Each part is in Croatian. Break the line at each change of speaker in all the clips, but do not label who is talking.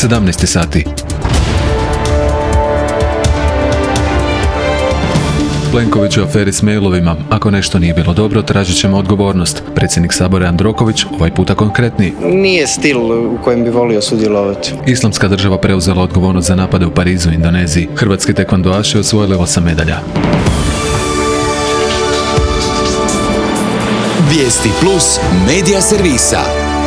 17 sati. Plenković u aferi s mailovima. Ako nešto nije bilo dobro, tražit ćemo odgovornost. Predsjednik Sabora Jandroković, ovaj puta konkretniji.
Nije stil u kojem bi volio sudjelovati.
Islamska država preuzela odgovornost za napade u Parizu i Indoneziji. Hrvatski tekvandoaši osvojili 8 medalja.
Vijesti Plus medija servisa.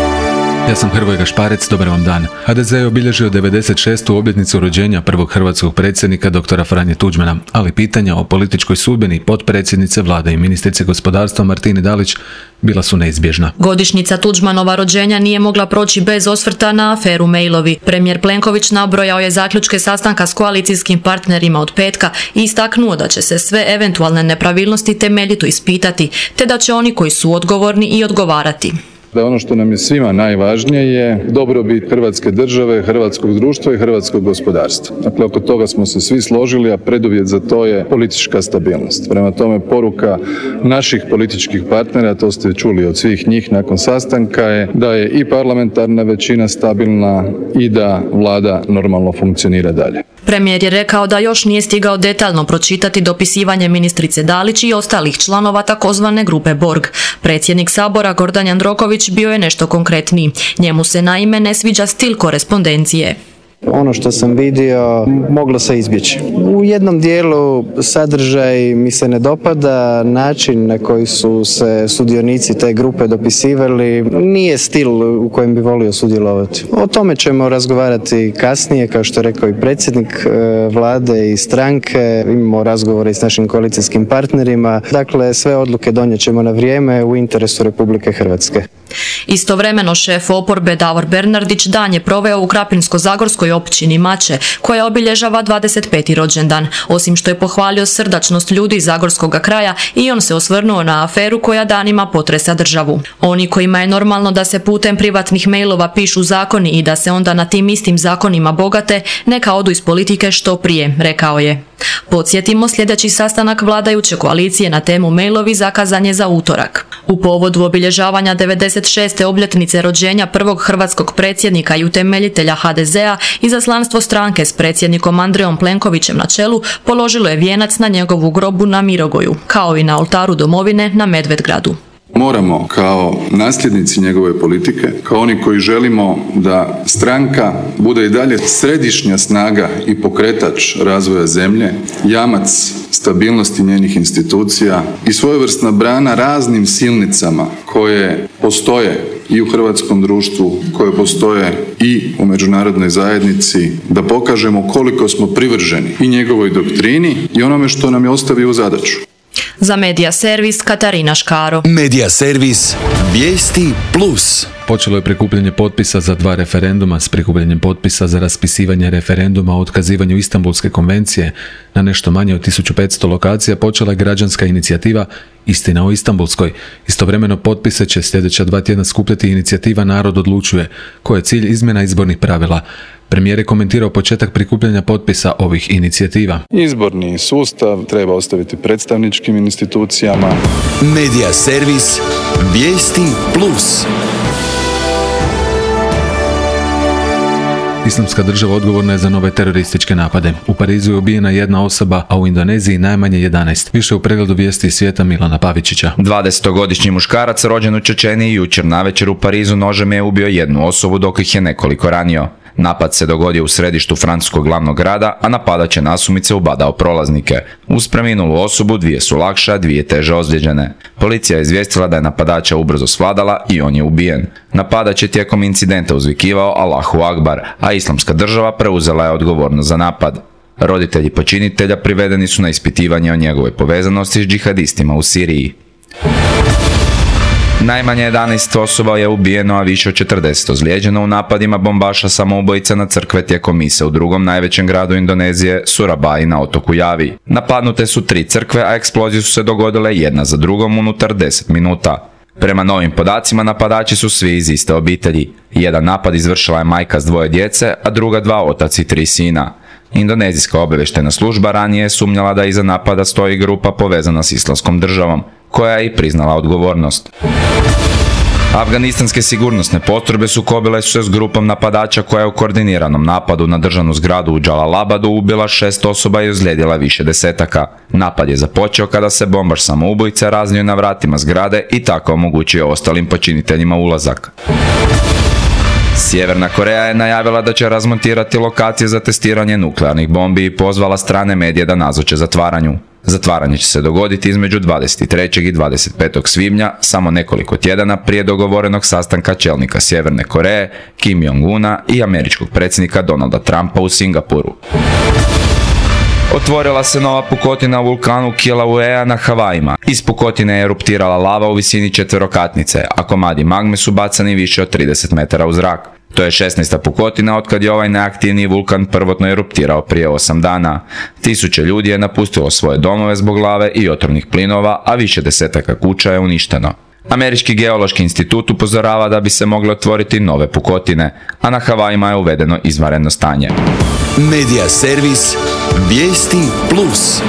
Ja sam Hrvoje Gašparec, dobar vam dan. HDZ je obilježio 96. obljetnicu rođenja prvog hrvatskog predsjednika dr. Franje Tuđmana, ali pitanja o političkoj sudbini potpredsjednice vlade i ministrice gospodarstva Martine Dalić bila su neizbježna.
Godišnjica Tuđmanova rođenja nije mogla proći bez osvrta na aferu mailovi. Premijer Plenković nabrojao je zaključke sastanka s koalicijskim partnerima od petka i istaknuo da će se sve eventualne nepravilnosti temeljito ispitati, te da će oni koji su odgovorni i odgovarati.
Da ono što nam je svima najvažnije je dobrobit Hrvatske države, hrvatskog društva i hrvatskog gospodarstva. Dakle, oko toga smo se svi složili, a preduvjet za to je politička stabilnost. Prema tome, poruka naših političkih partnera, to ste čuli od svih njih nakon sastanka, je da je i parlamentarna većina stabilna i da vlada normalno funkcionira dalje.
Premijer je rekao da još nije stigao detaljno pročitati dopisivanje ministrice Dalić i ostalih članova takozvane grupe Borg. Predsjednik Sabora Gordan Jandroković bio je nešto konkretniji. Njemu se naime ne sviđa stil korespondencije.
Ono što sam vidio moglo se izbjeći. U jednom dijelu sadržaj mi se ne dopada, način na koji su se sudionici te grupe dopisivali nije stil u kojem bi volio sudjelovati. O tome ćemo razgovarati kasnije, kao što je rekao i predsjednik vlade i stranke. Imamo razgovore s našim koalicijskim partnerima. Dakle, sve odluke donijet ćemo na vrijeme u interesu Republike Hrvatske.
Istovremeno šef oporbe Davor Bernardić dan je proveo u Krapinsko-zagorskoj općini Mače, koja obilježava 25. rođendan. Osim što je pohvalio srdačnost ljudi iz zagorskog kraja, i on se osvrnuo na aferu koja danima potresa državu. Oni kojima je normalno da se putem privatnih mailova pišu zakoni i da se onda na tim istim zakonima bogate, neka odu iz politike što prije, rekao je. Podsjetimo, sljedeći sastanak vladajuće koalicije na temu mailovi zakazan je za utorak. U povodu obilježavanja 96. obljetnice rođenja prvog hrvatskog predsjednika i utemeljitelja HDZ-a, izaslanstvo stranke s predsjednikom Andrejom Plenkovićem na čelu položilo je vijenac na njegovu grobu na Mirogoju, kao i na oltaru domovine na Medvedgradu.
Moramo kao nasljednici njegove politike, kao oni koji želimo da stranka bude i dalje središnja snaga i pokretač razvoja zemlje, jamac stabilnosti njenih institucija i svojevrsna brana raznim silnicama koje postoje i u hrvatskom društvu, koje postoje i u međunarodnoj zajednici, da pokažemo koliko smo privrženi i njegovoj doktrini i onome što nam je ostavio u zadaću.
Za Medija servis Katarina Škaro.
Medija servis Vijesti Plus.
Počelo je prikupljanje potpisa za 2 referenduma. S prikupljanjem potpisa za raspisivanje referenduma o otkazivanju Istanbulske konvencije na nešto manje od 1500 lokacija počela je građanska inicijativa Istina o Istanbulskoj. Istovremeno potpise će sljedeća 2 tjedna skupljati inicijativa Narod odlučuje, koja je cilj izmjena izbornih pravila. Premijer je komentirao početak prikupljanja potpisa ovih inicijativa.
Izborni sustav treba ostaviti predstavničkim institucijama.
Medija servis Vijesti Plus.
Islamska država odgovorna je za nove terorističke napade. U Parizu je ubijena 1 osoba, a u Indoneziji najmanje 11. Više u pregledu vijesti iz svijeta Milana Pavičića.
20-godišnji muškarac rođen u Čečeniji jučer navečer u Parizu nožem je ubio 1 osobu, dok ih je nekoliko ranio. Napad se dogodio u središtu francuskog glavnog grada, a napadač je nasumice ubadao prolaznike. Uz preminulu osobu 2 su lakše, a 2 teže ozlijeđene. Policija je izvijestila da je napadača ubrzo svladala i on je ubijen. Napadač je tijekom incidenta uzvikivao Allahu Akbar, a Islamska država preuzela je odgovornost za napad. Roditelji počinitelja privedeni su na ispitivanje o njegovoj povezanosti s džihadistima u Siriji. Najmanje 11 osoba je ubijeno, a više od 40 ozlijeđeno u napadima bombaša samoubojica na crkve tijekom mise u drugom najvećem gradu Indonezije, Surabaya, na otoku Javi. Napadnute su 3 crkve, a eksplozije su se dogodile jedna za drugom unutar 10 minuta. Prema novim podacima, napadači su svi iz iste obitelji. Jedan napad izvršila je majka s 2 djece, a druga 2 otac i 3 sina. Indonezijska obavještajna služba ranije je sumnjala da iza napada stoji grupa povezana s Islamskom državom, koja je i priznala odgovornost. Afganistanske sigurnosne postrojbe sukobile su se s grupom napadača koja je u koordiniranom napadu na državnu zgradu u Džalalabadu ubila 6 osoba i ozlijedila više desetaka. Napad je započeo kada se bombaš samoubojica raznio na vratima zgrade i tako omogućio ostalim počiniteljima ulazak. Sjeverna Koreja je najavila da će razmontirati lokacije za testiranje nuklearnih bombi i pozvala strane medije da nazoče zatvaranju. Zatvaranje će se dogoditi između 23. i 25. svibnja, samo nekoliko tjedana prije dogovorenog sastanka čelnika Sjeverne Koreje, Kim Jong-una i američkog predsjednika Donalda Trumpa u Singapuru. Otvorila se nova pukotina u vulkanu Kilauea na Havajima. Iz pukotine je eruptirala lava u visini 4-katnice, a komadi magme su bacani više od 30 metara u zrak. To je 16. pukotina otkad je ovaj najaktivniji vulkan prvotno eruptirao prije 8 dana. Tisuće ljudi je napustilo svoje domove zbog lave i otrovnih plinova, a više desetaka kuća je uništeno. Američki geološki institut upozorava da bi se mogle otvoriti nove pukotine, a na Havajima je uvedeno izvanredno stanje.
Medija servis Vijesti Plus.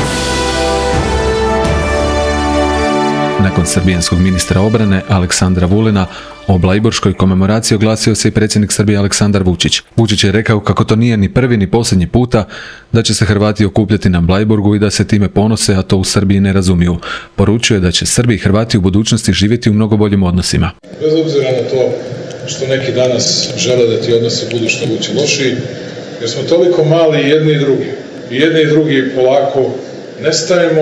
Nakon srbijanskog ministra obrane Aleksandra Vulina, o blajburškoj komemoraciji oglasio se i predsjednik Srbije Aleksandar Vučić. Vučić je rekao kako to nije ni prvi ni posljednji puta da će se Hrvati okupljati na Blajburgu i da se time ponose, a to u Srbiji ne razumiju. Poručuje da će Srbi i Hrvati u budućnosti živjeti u mnogo boljim odnosima.
Bez obzira na to što neki danas žele da ti odnosi budu što moguće lošiji, jer smo toliko mali jedni i drugi. I jedni i drugi polako nestajemo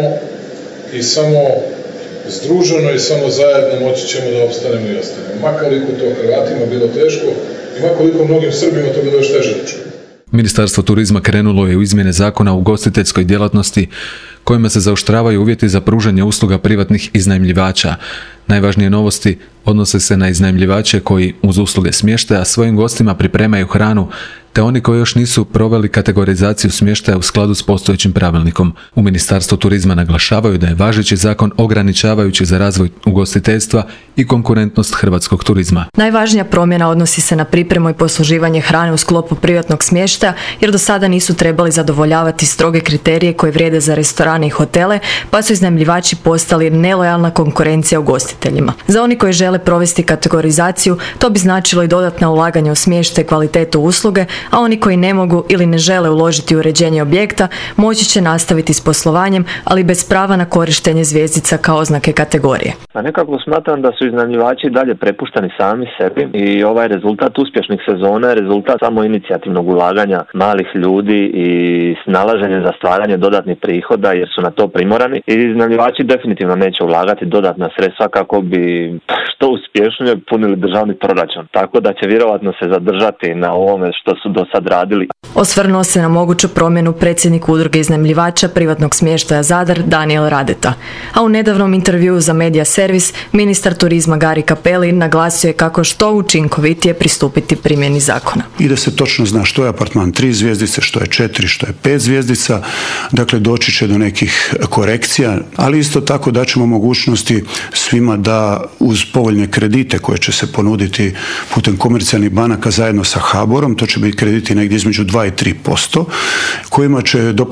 i samo združeno i samo zajedno moći ćemo da opstanemo i ostanemo. Makoliko to Hrvatima bilo teško i makoliko mnogim Srbima to bilo još teže da čuju.
Ministarstvo turizma krenulo je u izmjene zakona o ugostiteljskoj djelatnosti kojima se zaoštravaju uvjeti za pružanje usluga privatnih iznajmljivača. Najvažnije novosti odnose se na iznajmljivače koji uz usluge smještaja svojim gostima pripremaju hranu, te oni koji još nisu proveli kategorizaciju smještaja u skladu s postojećim pravilnikom. U Ministarstvu turizma naglašavaju da je važeći zakon ograničavajući za razvoj ugostiteljstva i konkurentnost hrvatskog turizma.
Najvažnija promjena odnosi se na pripremu i posluživanje hrane u sklopu privatnog smještaja, jer do sada nisu trebali zadovoljavati stroge kriterije koje vrijede za restorane i hotele, pa su iznajmljivači postali nelojalna konkurencija ugostiteljima. Za oni koji žele provesti kategorizaciju, to bi značilo i dodatna ulaganja u smještaj i kvalitetu usluge, a oni koji ne mogu ili ne žele uložiti u uređenje objekta moći će nastaviti s poslovanjem, ali bez prava na korištenje zvjezdica kao oznake kategorije.
A nekako smatram da su iznajmljivači dalje prepuštani sami sebi i ovaj rezultat uspješnih sezona je rezultat samo inicijativnog ulaganja malih ljudi i snalaženja za stvaranje dodatnih prihoda jer su na to primorani i iznajmljivači definitivno neće ulagati dodatna sredstva kako bi što uspješnije punili državni proračun. Tako da će vjerovatno se zadržati na ovome što su do sad radili.
Osvrnuo se na moguću promjenu predsjednik udruge iznajmljivača privatnog smještaja Zadar Daniel Radeta. A u nedavnom intervjuu za Medija servis ministar turizma Gari Cappelli naglasio je kako što učinkovitije pristupiti primjeni zakona.
I da se točno zna što je apartman 3 zvjezdice, što je 4, što je 5 zvjezdica, dakle doći će do nekih korekcija, ali isto tako da ćemo mogućnosti svima da uz povoljne kredite koje će se ponuditi putem komercijalnih banaka zajedno sa HBOR-om, to će biti krediti negdje između 2 i 3%, kojima će do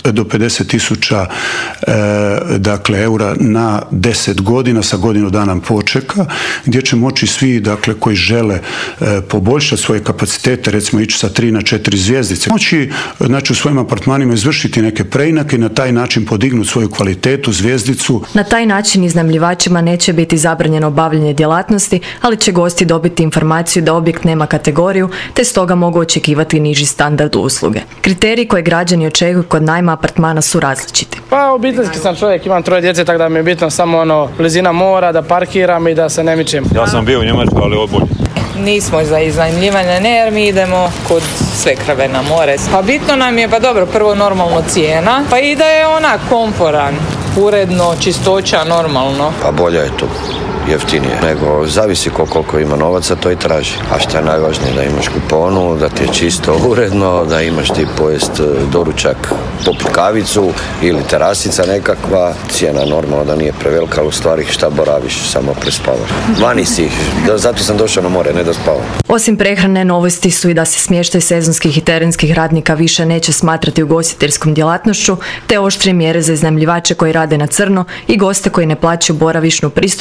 50.000 dakle, eura na 10 godina sa godinu dana počeka, gdje će moći svi dakle, koji žele poboljšati svoje kapacitete, recimo ići sa 3 na 4 zvjezdice, moći znači, u svojim apartmanima izvršiti neke preinake i na taj način podignuti svoju kvalitetu, zvjezdicu.
Na taj način iznajmljivačima neće biti zabranjeno obavljanje djelatnosti, ali će gosti dobiti informaciju da objekt nema kategoriju, te stoga mogu očekivati niži standard usluge. Kriteriji koje građani očekuju kod najma apartmana su različiti.
Pa obiteljski sam čovjek, imam 3 djece, tako da mi je bitno samo blizina mora, da parkiram i da se ne mičem.
Ja sam bio u Njemačkoj, ali odbolje.
Nismo za iznajmljivanje, ne, jer mi idemo kod svekrve na more. Pa bitno nam je, pa dobro, prvo normalno cijena, pa i da je onak komforan, uredno, čistoća, normalno.
Pa bolje je tu. Jeftinije, nego zavisi koliko ima novaca, to i traži. A što je najvažnije, da imaš kuponu, da ti je čisto uredno, da imaš ti pojest doručak, popit kavicu ili terasica nekakva. Cijena normalno da nije prevelika, ali u stvari šta boraviš, samo prespavaš. Vani si, zato sam došao na more, ne da spavam.
Osim prehrane, novosti su i da se smještaj sezonskih i terenskih radnika više neće smatrati ugostiteljskom djelatnošću, te oštrije mjere za iznajmljivače koji rade na crno i goste koji ne plaćaju boravišnu pristojbu,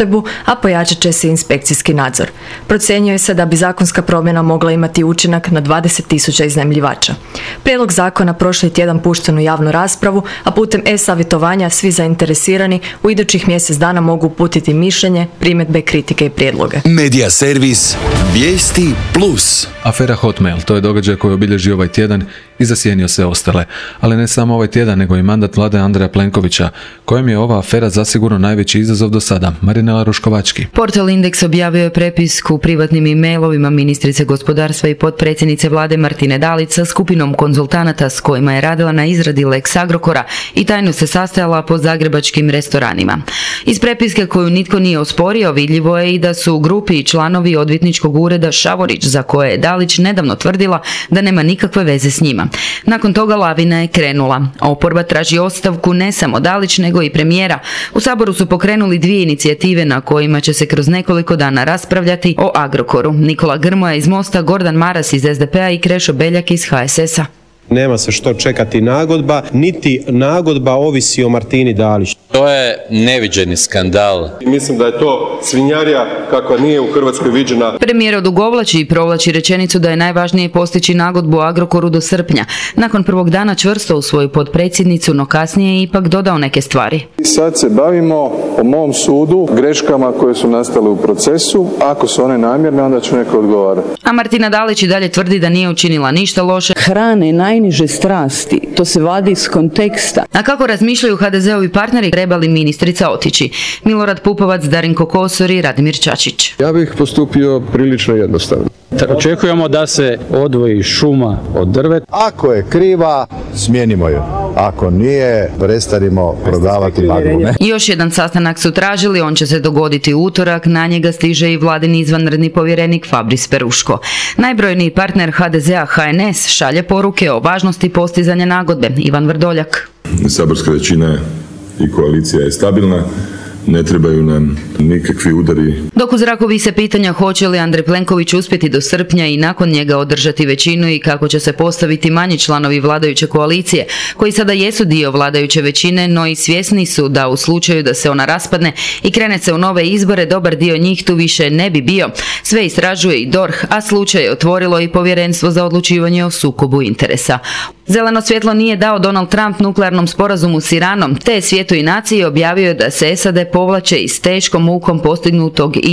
a pojačat će se inspekcijski nadzor. Procjenjuje se da bi zakonska promjena mogla imati učinak na 20.000 iznajmljivača. Prijedlog zakona prošli tjedan pušten u javnu raspravu, a putem e-savjetovanja svi zainteresirani u idućih mjesec dana mogu uputiti mišljenje, primjedbe, kritike i prijedloge.
Medija servis Vijesti Plus.
Afera Hotmail, to je događaj koji obilježi ovaj tjedan i zasjenio sve ostale. Ali ne samo ovaj tjedan, nego i mandat vlade Andreja Plenkovića, kojem je ova afera zasigurno najveći izazov do sada. Marinela Ruškovački.
Portal Indeks objavio je prepisku privatnim e-mailovima ministrice gospodarstva i potpredsjednice vlade Martine Dalić sa skupinom konzultanata s kojima je radila na izradi Lex Agrokora i tajno se sastajala po zagrebačkim restoranima. Iz prepiske koju nitko nije osporio, vidljivo je i da su u grupi i članovi odvjetničkog ureda Šavorić, za koje je Dalić nedavno tvrdila da nema nikakve veze s njima. Nakon toga lavina je krenula. Oporba traži ostavku ne samo Dalić, nego i premijera. U Saboru su pokrenuli 2 inicijative na kojima će se kroz nekoliko dana raspravljati o Agrokoru. Nikola Grmoja iz Mosta, Gordan Maras iz SDP-a i Krešo Beljak iz HSS-a.
Nema se što čekati nagodba, niti nagodba ovisi o Martini Dalić.
To je neviđeni skandal.
Mislim da je to svinjarija kakva nije u Hrvatskoj viđena.
Premijer odugovlači i provlači rečenicu da je najvažnije postići nagodbu o Agrokoru do srpnja. Nakon prvog dana čvrsto u svoju potpredsjednicu, no kasnije je ipak dodao neke stvari.
Sad se bavimo, po mom sudu, greškama koje su nastale u procesu. Ako su one namjerne, onda će neko odgovarati.
A Martina Dalić i dalje tvrdi da nije učinila ništa loše.
Hrane najniže strasti, to se vadi iz konteksta.
A kako razmišljaju HDZ-ovi partneri, treba li ministrica otići? Milorad Pupovac, Darinko Kosor i Radimir Čačić.
Ja bih postupio prilično jednostavno.
Očekujemo da se odvoji šuma od drveta.
Ako je kriva, smijenimo ju. Ako nije, prestanimo prodavati maglu.
Još jedan sastanak su tražili, on će se dogoditi u utorak, na njega stiže i vladin izvanredni povjerenik Fabris Peruško. Najbrojniji partner HDZ-a HNS šalje poruke o važnosti postizanja nagodbe. Ivan Vrdoljak.
Saborska većina i koalicija je stabilna. Ne trebaju nam nikakvi udari.
Dok u zraku vise pitanja hoće li Andrej Plenković uspjeti do srpnja i nakon njega održati većinu i kako će se postaviti manji članovi vladajuće koalicije, koji sada jesu dio vladajuće većine, no i svjesni su da u slučaju da se ona raspadne i krene se u nove izbore, dobar dio njih tu više ne bi bio. Sve istražuje i DORH, a slučaj je otvorilo i Povjerenstvo za odlučivanje o sukobu interesa. Zeleno svjetlo nije dao Donald Trump nuklearnom sporazumu s Iranom, te je svijetu i naciji objavio da se SAD povlače iz teškom mukom postignutog i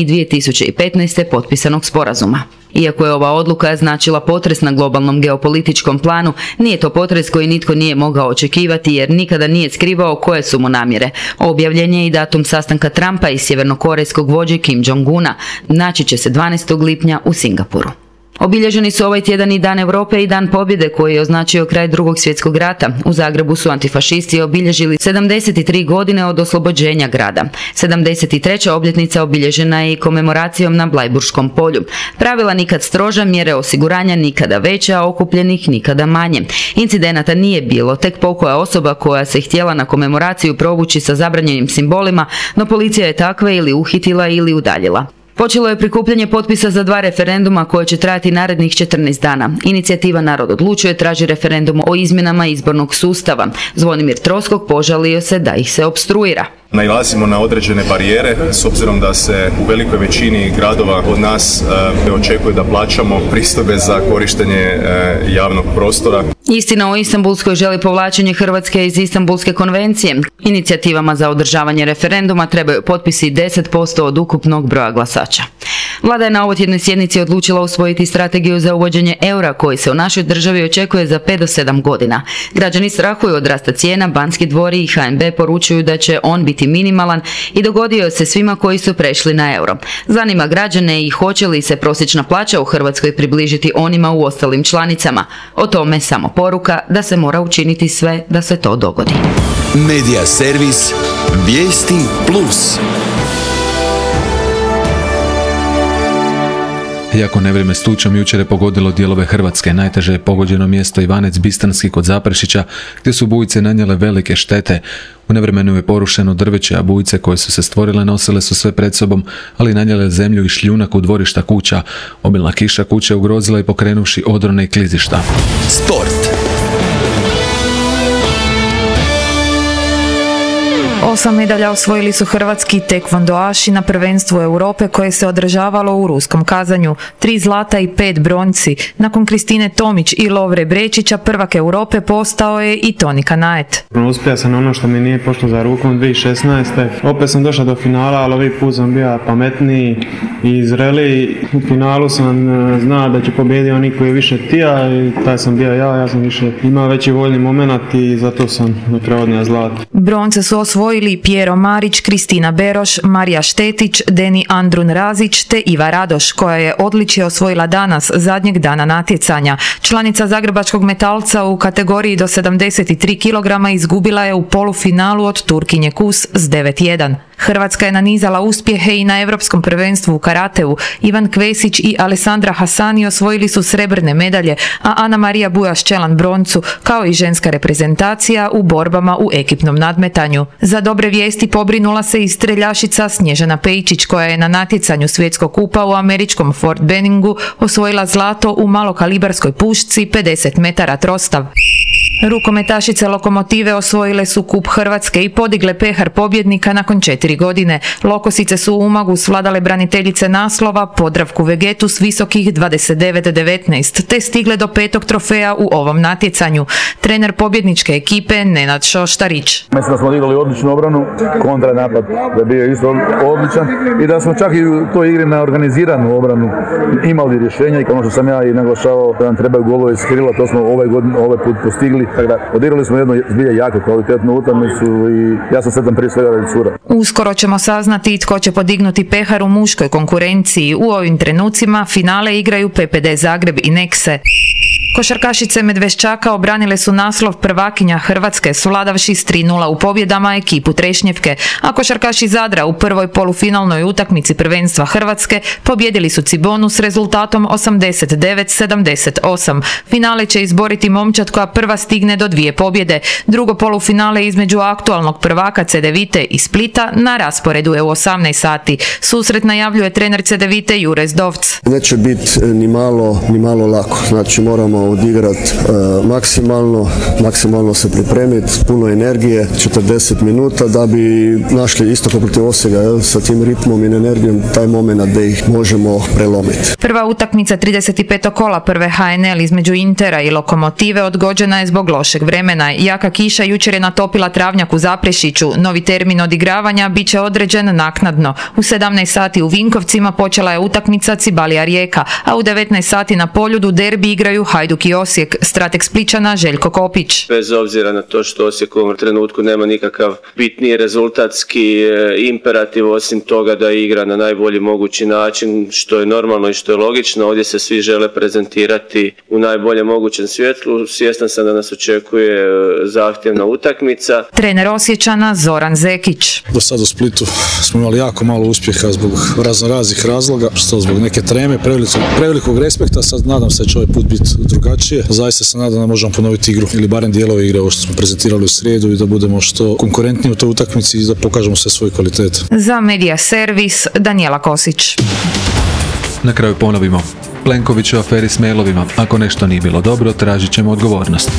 2015. potpisanog sporazuma. Iako je ova odluka značila potres na globalnom geopolitičkom planu, nije to potres koji nitko nije mogao očekivati jer nikada nije skrivao koje su mu namjere. Objavljen je i datum sastanka Trumpa i sjevernokorejskog vođe Kim Jong-una. Naći će se 12. lipnja u Singapuru. Obilježeni su ovaj tjedan i Dan Europe i Dan pobjede koji je označio kraj Drugog svjetskog rata. U Zagrebu su antifašisti obilježili 73 godine od oslobođenja grada. 73. obljetnica obilježena je i komemoracijom na Blajburškom polju. Pravila nikad stroža, mjere osiguranja nikada veće, a okupljenih nikada manje. Incidenata nije bilo, tek pokoja osoba koja se htjela na komemoraciju provući sa zabranjenim simbolima, no policija je takve ili uhitila ili udaljila. Počelo je prikupljanje potpisa za 2 referenduma koje će trajati narednih 14 dana. Inicijativa Narod odlučuje traži referendum o izmjenama izbornog sustava. Zvonimir Troskog požalio se da ih se opstruira.
Nailazimo na određene barijere s obzirom da se u velikoj većini gradova od nas očekuje da plaćamo pristojbe za korištenje javnog prostora.
Istina o Istanbulskoj želi povlačenje Hrvatske iz Istanbulske konvencije. Inicijativama za održavanje referenduma trebaju potpisi 10% od ukupnog broja glasača. Vlada je na ovotjednoj sjednici odlučila usvojiti strategiju za uvođenje eura koji se u našoj državi očekuje za 5 do 7 godina. Građani strahuju od rasta cijena, Banski dvori i HNB poručuju da će on biti minimalan i dogodio se svima koji su prešli na euro. Zanima građane i hoće li se prosječna plaća u Hrvatskoj približiti onima u ostalim članicama. O tome samo poruka da se mora učiniti sve da se to dogodi.
Medija servis Vijesti Plus.
Jako nevrijeme s tučom jučer je pogodilo dijelove Hrvatske. Najteže je pogođeno mjesto Ivanec Bistanski kod Zaprešića, gdje su bujice nanijele velike štete. U nevremenu je porušeno drveće, a bujice koje su se stvorile nosile su sve pred sobom, ali nanijele zemlju i šljunak u dvorišta kuća. Obilna kiša kuće ugrozila i pokrenuvši odrone i klizišta.
Sport.
8 medalja osvojili su hrvatski tekvondoaši na prvenstvu Europe koje se održavalo u Ruskom Kazanju. 3 zlata i 5 bronci. Nakon Kristine Tomić i Lovre Brečića prvak Europe postao je i Toni Kanaet.
Uspio sam ono što mi nije pošlo za rukom 2016. Opet sam došao do finala, ali ovaj put sam bio pametniji i zreliji. U finalu sam znao da će pobijediti oni koji je više htija i taj sam bio ja sam više imao veći voljni moment i zato sam na kraju odnio zlato.
Bronce su osvojili Piero Marić, Kristina Beroš, Marija Štetić, Deni Andrun Razić te Iva Radoš, koja je odličje osvojila danas, zadnjeg dana natjecanja. Članica zagrebačkog metalca u kategoriji do 73 kg izgubila je u polufinalu od Turkinje Kus s 9-1. Hrvatska je nanizala uspjehe i na Europskom prvenstvu u karateu. Ivan Kvesić i Alessandra Hasani osvojili su srebrne medalje, a Ana Marija Bujaš-Čelan broncu, kao i ženska reprezentacija u borbama u ekipnom nadmetanju. Za dobre vijesti pobrinula se i streljašica Snježana Pejčić, koja je na natjecanju svjetskog kupa u američkom Fort Benningu osvojila zlato u malokalibarskoj pušci 50 metara trostav. Rukometašice Lokomotive osvojile su kup Hrvatske i podigle pehar pobjednika nakon 4 godine. Lokosice su u Umagu svladale braniteljice naslova Podravku Vegetu s visokih 29-19, te stigle do 5. trofeja u ovom natjecanju. Trener pobjedničke ekipe Nenad Šoštarić.
Mislim da smo odigrali odličnu obranu, kontranapad da je bio isto odličan i da smo čak i u toj igri na organiziranu obranu imali rješenja i kao što sam ja i naglašavao da nam trebaju golove iz krila, to smo ovaj put postigli. Tako da odigrali smo jednu zbilja jako kvalitetnu utakmicu i ja sam sretan prije svega radi cura.
Uskoro ćemo saznati tko će podignuti pehar u muškoj konkurenciji. U ovim trenucima finale igraju PPD Zagreb i Nekse. Košarkašice Medveščaka obranile su naslov prvakinja Hrvatske, svladavši s 3:0 u pobjedama ekipu Trešnjevke, a košarkaši Zadra u prvoj polufinalnoj utakmici prvenstva Hrvatske pobjedili su Cibonu s rezultatom 89-78. Finale će izboriti momčad koja prva stigne do 2 pobjede. Drugo polufinale između aktualnog prvaka Cedevite i Splita na rasporedu je u 18 sati. Susret najavljuje trener Cedevite Jure Zdovc.
Neće biti ni malo lako, znači moramo odigrati maksimalno se pripremiti, puno energije, 40 minuta da bi našli isto kao protiv Osijeka sa tim ritmom i energijom taj moment da ih možemo prelomiti.
Prva utakmica 35. kola prve HNL između Intera i Lokomotive odgođena je zbog lošeg vremena. Jaka kiša jučer je natopila travnjak u Zaprešiću. Novi termin odigravanja bit će određen naknadno. U 17 sati u Vinkovcima počela je utakmica Cibalija Rijeka, a u 19 sati na Poljudu derbi igraju Hajduk i Osijek. Strateg Spličana Željko Kopić.
Bez obzira na to što Osijek u ovom trenutku nema nikakav bitniji rezultatski imperativ osim toga da igra na najbolji mogući način, što je normalno i što je logično. Ovdje se svi žele prezentirati u najboljem mogućem svjetlu. Svjestan sam da nas očekuje zahtjevna utakmica.
Trener Osječana Zoran Zekić.
Do sad u Splitu smo imali jako malo uspjeha zbog raznih razloga, što zbog neke treme, prevelikog respekta. Sad nadam se da će ovaj put biti drugačije. Zaista se nadam da možemo ponoviti igru ili barem dijelove igre ovo što smo prezentirali u srijedu i da budemo što konkurentniji u toj utakmici i da pokažemo sve svoje kvalitete.
Za Medija Servis Danijela Kosić.
Na kraju ponovimo. Plenković u aferi s mailovima. Ako nešto nije bilo dobro, tražit ćemo odgovornost.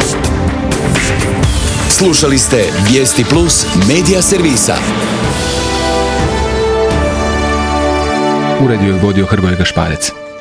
Slušali ste Vijesti Plus Medija Servisa.
Uredio je vodio Hrvoje Gašparec.